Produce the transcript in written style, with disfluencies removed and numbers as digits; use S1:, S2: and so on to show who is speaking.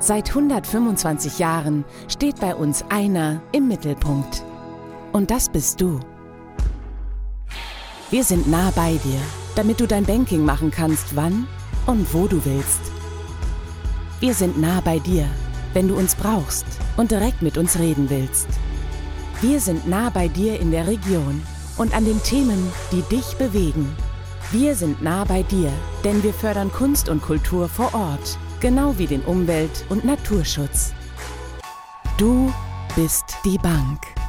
S1: Seit 125 Jahren steht bei uns einer im Mittelpunkt. Und das bist du. Wir sind nah bei dir, damit du dein Banking machen kannst, wann und wo du willst. Wir sind nah bei dir, wenn du uns brauchst und direkt mit uns reden willst. Wir sind nah bei dir in der Region und an den Themen, die dich bewegen. Wir sind nah bei dir, denn wir fördern Kunst und Kultur vor Ort, genau wie den Umwelt- und Naturschutz. Du bist die Bank.